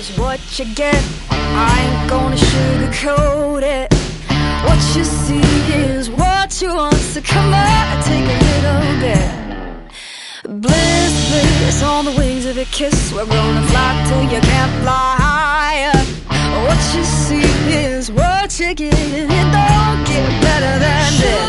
is what you get. I ain't gonna sugarcoat it. What you see is what you want, so come on, take a little bit. Bliss, bliss, on the wings of a kiss. We're gonna fly till you can't fly higher. What you see is what you get, and it don't get better than this.